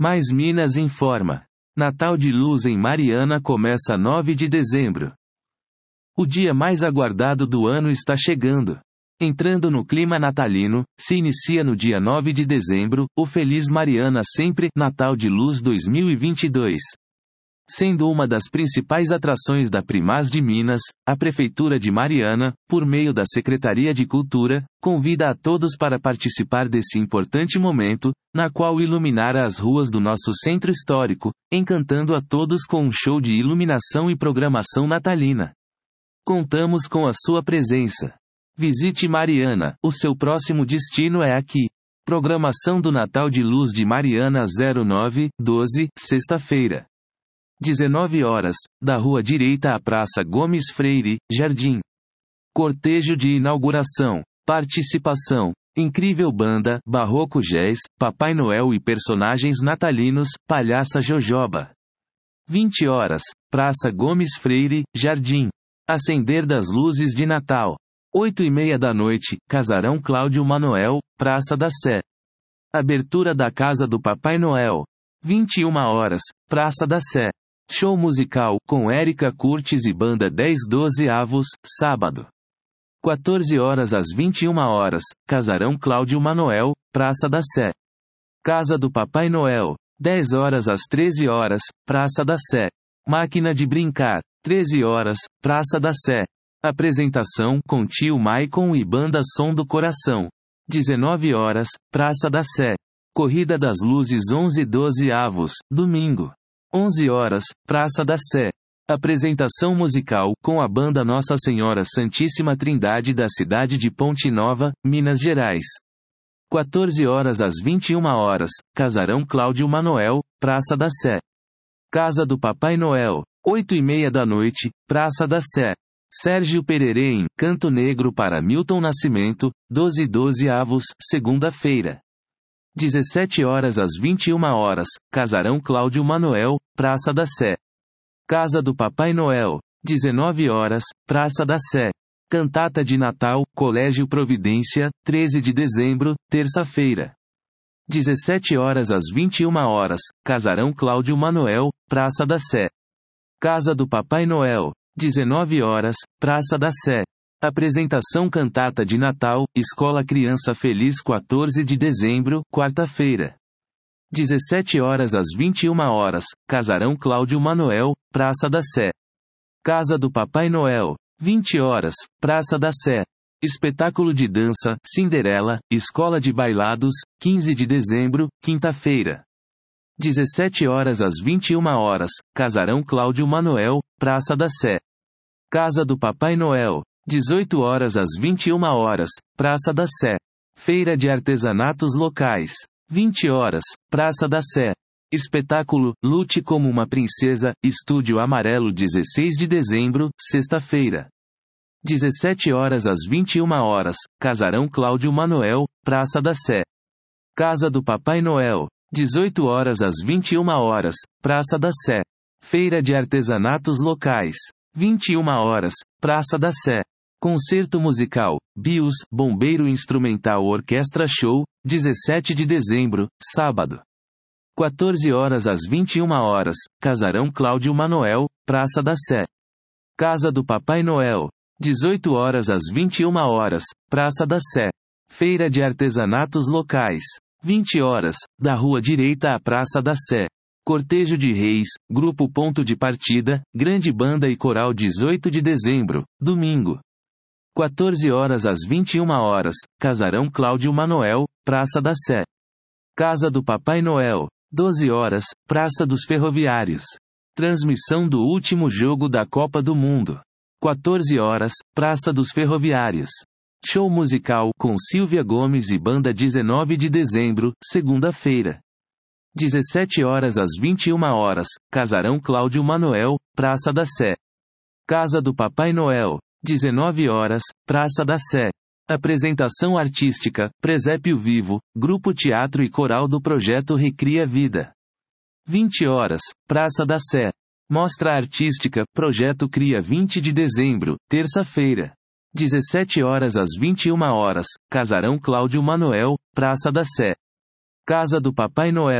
Mais Minas informa. Natal de Luz em Mariana começa 9 de dezembro. O dia mais aguardado do ano está chegando. Entrando no clima natalino, se inicia no dia 9 de dezembro, o Feliz Mariana Sempre Natal de Luz 2022. Sendo uma das principais atrações da Primaz de Minas, a Prefeitura de Mariana, por meio da Secretaria de Cultura, convida a todos para participar desse importante momento, na qual iluminará as ruas do nosso centro histórico, encantando a todos com um show de iluminação e programação natalina. Contamos com a sua presença. Visite Mariana, o seu próximo destino é aqui. Programação do Natal de Luz de Mariana 09/12, sexta-feira. 19 horas, da Rua Direita à Praça Gomes Freire, Jardim. Cortejo de inauguração. Participação. Incrível banda, Barroco Jazz, Papai Noel e personagens natalinos, Palhaça Jojoba. 20 horas, Praça Gomes Freire, Jardim. Acender das luzes de Natal. 8:30 da noite, Casarão Cláudio Manoel, Praça da Sé. Abertura da Casa do Papai Noel. 21 horas, Praça da Sé. Show musical, com Érica Curtis e Banda 10/12 Avos, sábado. 14 horas às 21 horas, Casarão Cláudio Manoel, Praça da Sé. Casa do Papai Noel. 10 horas às 13 horas, Praça da Sé. Máquina de Brincar. 13 horas, Praça da Sé. Apresentação com Tio Maicon e Banda Som do Coração. 19 horas, Praça da Sé. Corrida das Luzes 11/12 Avos, domingo. 11 horas, Praça da Sé. Apresentação musical com a banda Nossa Senhora Santíssima Trindade da cidade de Ponte Nova, Minas Gerais. 14 horas às 21 horas, Casarão Cláudio Manoel, Praça da Sé. Casa do Papai Noel. 8:30 da noite, Praça da Sé. Sérgio Pererê em Canto Negro para Milton Nascimento, 12/12 Avos, segunda-feira. 17 horas às 21 horas, Casarão Cláudio Manoel, Praça da Sé. Casa do Papai Noel. 19 horas, Praça da Sé. Cantata de Natal, Colégio Providência, 13 de dezembro, terça-feira. 17 horas às 21 horas, Casarão Cláudio Manoel, Praça da Sé. Casa do Papai Noel. 19 horas, Praça da Sé. Apresentação Cantata de Natal, Escola Criança Feliz 14 de dezembro, quarta-feira. 17 horas às 21 horas, Casarão Cláudio Manoel, Praça da Sé. Casa do Papai Noel. 20 horas, Praça da Sé. Espetáculo de dança, Cinderela, Escola de Bailados, 15 de dezembro, quinta-feira. 17 horas às 21 horas, Casarão Cláudio Manoel, Praça da Sé. Casa do Papai Noel. 18 horas às 21 horas, Praça da Sé. Feira de Artesanatos Locais. 20 horas, Praça da Sé. Espetáculo, Lute como uma Princesa, Estúdio Amarelo 16 de dezembro, sexta-feira. 17 horas às 21 horas, Casarão Cláudio Manoel, Praça da Sé. Casa do Papai Noel. 18 horas às 21 horas, Praça da Sé. Feira de Artesanatos Locais. 21 horas, Praça da Sé. Concerto musical, Bios, Bombeiro Instrumental Orquestra Show, 17 de dezembro, sábado. 14 horas às 21 horas, Casarão Cláudio Manoel, Praça da Sé. Casa do Papai Noel. 18 horas às 21 horas, Praça da Sé. Feira de Artesanatos Locais. 20 horas, da Rua Direita à Praça da Sé. Cortejo de Reis, Grupo Ponto de Partida, Grande Banda e Coral 18 de dezembro, domingo. 14 horas às 21 horas, Casarão Cláudio Manoel, Praça da Sé. Casa do Papai Noel. 12 horas, Praça dos Ferroviários. Transmissão do último jogo da Copa do Mundo. 14 horas, Praça dos Ferroviários. Show musical com Silvia Gomes e Banda 19 de dezembro, segunda-feira. 17 horas às 21 horas, Casarão Cláudio Manoel, Praça da Sé. Casa do Papai Noel. 19 horas, Praça da Sé. Apresentação artística, Presépio Vivo, Grupo Teatro e Coral do Projeto Recria Vida. 20 horas, Praça da Sé. Mostra artística, Projeto Cria 20 de dezembro, terça-feira. 17 horas às 21 horas, Casarão Cláudio Manoel, Praça da Sé. Casa do Papai Noel.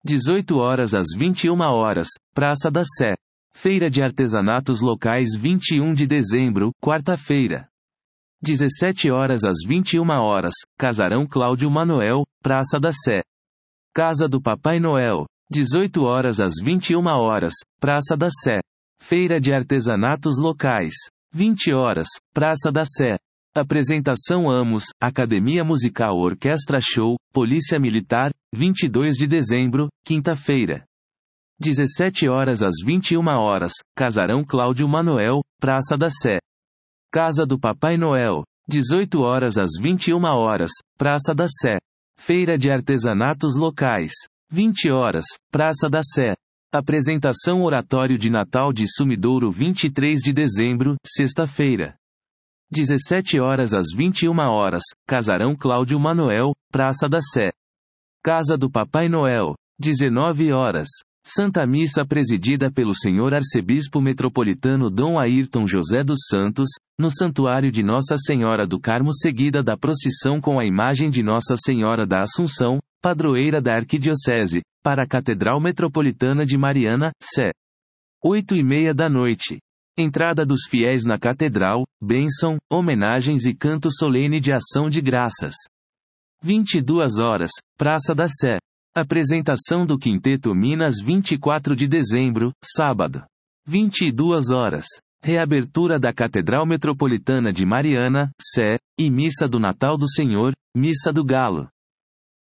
18 horas às 21 horas, Praça da Sé. Feira de Artesanatos Locais 21 de dezembro, quarta-feira. 17 horas às 21 horas, Casarão Cláudio Manoel, Praça da Sé. Casa do Papai Noel. 18 horas às 21 horas, Praça da Sé. Feira de Artesanatos Locais. 20 horas, Praça da Sé. Apresentação Amos, Academia Musical Orquestra Show, Polícia Militar, 22 de dezembro, quinta-feira. 17 horas às 21 horas, Casarão Cláudio Manoel, Praça da Sé. Casa do Papai Noel. 18 horas às 21 horas, Praça da Sé. Feira de Artesanatos Locais. 20 horas, Praça da Sé. Apresentação Oratório de Natal de Sumidouro 23 de dezembro, sexta-feira. 17 horas às 21 horas, Casarão Cláudio Manoel, Praça da Sé. Casa do Papai Noel. 19 horas. Santa Missa presidida pelo Senhor Arcebispo Metropolitano Dom Ayrton José dos Santos, no Santuário de Nossa Senhora do Carmo, seguida da procissão com a imagem de Nossa Senhora da Assunção, padroeira da Arquidiocese, para a Catedral Metropolitana de Mariana, Sé. 8:30 da noite. Entrada dos fiéis na Catedral, bênção, homenagens e canto solene de ação de graças. 22 horas, Praça da Sé. Apresentação do Quinteto Minas 24 de dezembro, sábado. 22 horas. Reabertura da Catedral Metropolitana de Mariana, Sé, e Missa do Natal do Senhor, Missa do Galo.